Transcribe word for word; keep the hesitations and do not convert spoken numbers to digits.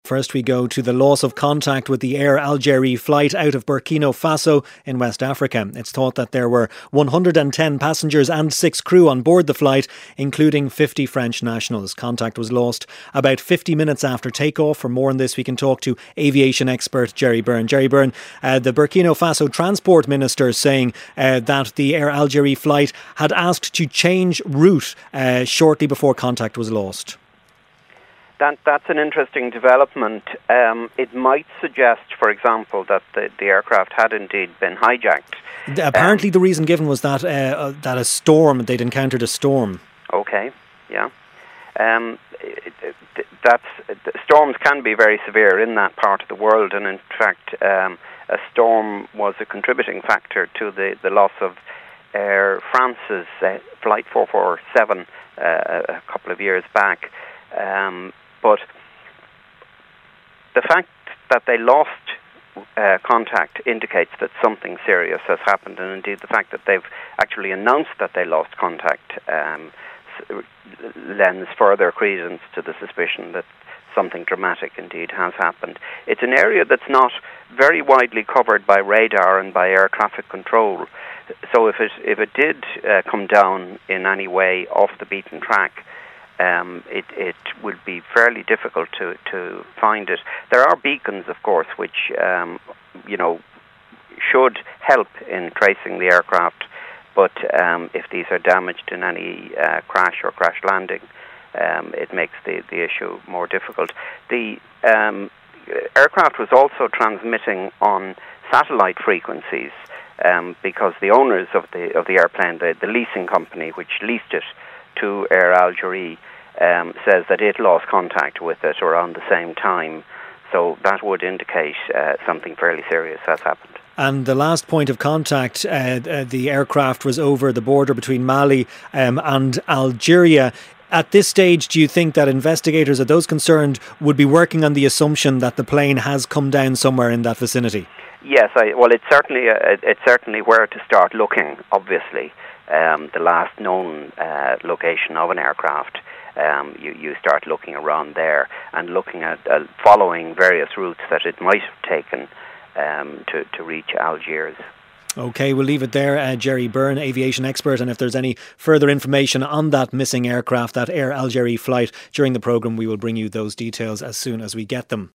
First we go to the loss of contact with the Air Algérie flight out of Burkina Faso in West Africa. It's thought that there were one hundred ten passengers and six crew on board the flight, including fifty French nationals. Contact was lost about fifty minutes after takeoff. For more on this, we can talk to aviation expert Gerry Byrne. Gerry Byrne, uh, the Burkina Faso Transport Minister saying uh, that the Air Algérie flight had asked to change route uh, shortly before contact was lost. That, that's an interesting development. Um, it might suggest, for example, that the, the aircraft had indeed been hijacked. Apparently um, the reason given was that uh, that a storm, they'd encountered a storm. Okay, yeah. Um, it, it, that's, storms can be very severe in that part of the world, and in fact um, a storm was a contributing factor to the, the loss of Air France's uh, Flight four forty-seven uh, a couple of years back. Um, But the fact that they lost uh, contact indicates that something serious has happened, and indeed the fact that they've actually announced that they lost contact um, lends further credence to the suspicion that something dramatic indeed has happened. It's an area that's not very widely covered by radar and by air traffic control, so if it, if it did uh, come down in any way off the beaten track, Um, it, it would be fairly difficult to, to find it. There are beacons, of course, which um, you know should help in tracing the aircraft, but um, if these are damaged in any uh, crash or crash landing, um, it makes the, the issue more difficult. The um, aircraft was also transmitting on satellite frequencies um, because the owners of the of the airplane, the, the leasing company which leased it to Air Algérie, um, says that it lost contact with it around the same time. So that would indicate uh, something fairly serious has happened. And the last point of contact, uh, uh, the aircraft was over the border between Mali um, and Algeria. At this stage, do you think that investigators or those concerned would be working on the assumption that the plane has come down somewhere in that vicinity? Yes, I, well, it's certainly uh, it's certainly where to start looking, obviously. Um, the last known uh, location of an aircraft, um, you, you start looking around there and looking at uh, following various routes that it might have taken um, to, to reach Algiers. OK, we'll leave it there. Uh, Gerry Byrne, aviation expert, and if there's any further information on that missing aircraft, that Air Algérie flight during the programme, we will bring you those details as soon as we get them.